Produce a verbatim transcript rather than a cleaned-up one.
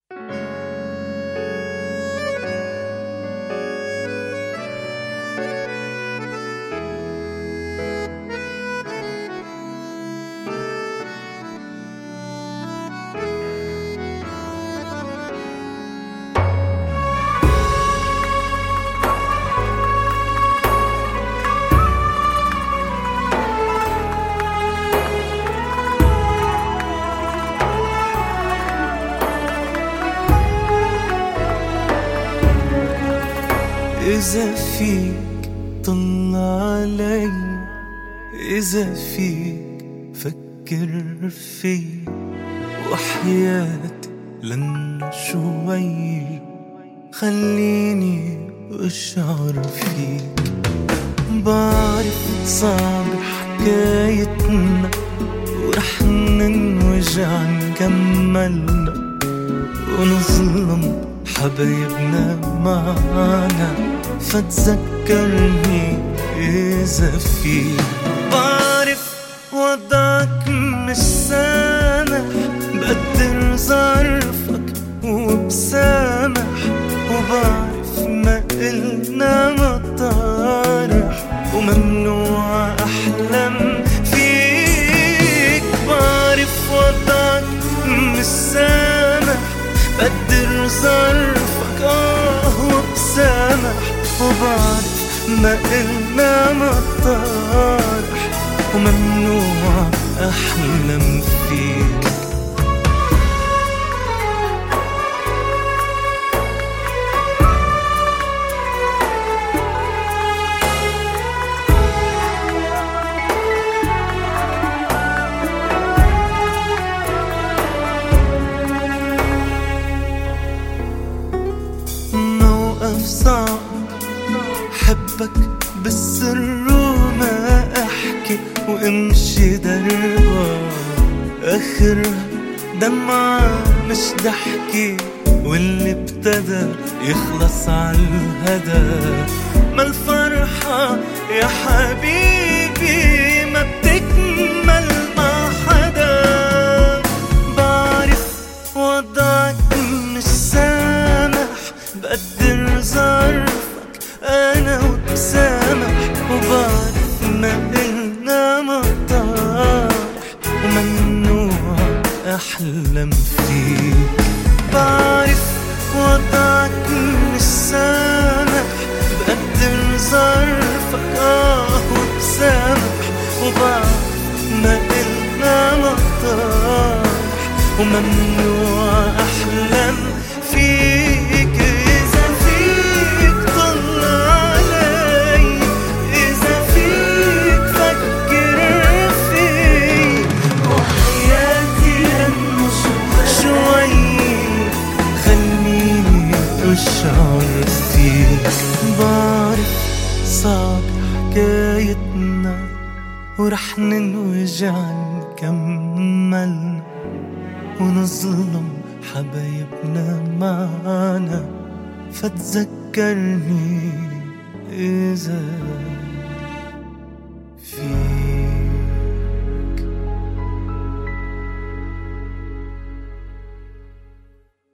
إذا فيك طلع علي، إذا فيك فكر في، وحياتي لن شوي خليني أشعر فيك. بعرف صعب حكايتنا ورح ننوجع نكملنا ونظلم حبايبنا معانا، فتذكرني إذا فيك. بعرف وضعك مش سامح، بقدر ظرفك وبسامح، وبعرف ما قلنا مطارح وممنوع أحلم فيك. بعرف وضعك مش سامح، بقدر ظرفك آه وبسامح، وبعرف ما قلنا مطارح وممنوع أحلم فيك. موقف صعب حبك بالسر وما أحكي وامشي دربا، آخرها دمعة مش ضحكي، واللي ابتدى يخلص عالهدى. ما الفرحة يا حبيبي ما بتكمل مع حدا. بعرف وضعك مش سامح، بقدر ظرفك أنا وبسامح، وبعرف ما قلنا مطارح وممنوع أحلم فيك. بعرف وضعك مش سامح، بقدر ظرفك آه وبسامح، وبعرف ما قلنا مطارح وممنوع أحلم فيك. إذا فيك طلع علي، إذا فيك فكر في، وحياتي لن شوي خليني أشعر فيك. بعرف صعب حكايتنا ورح ننوجع نكملنا ونظلم حبايبنا معانا، فتذكرني إذا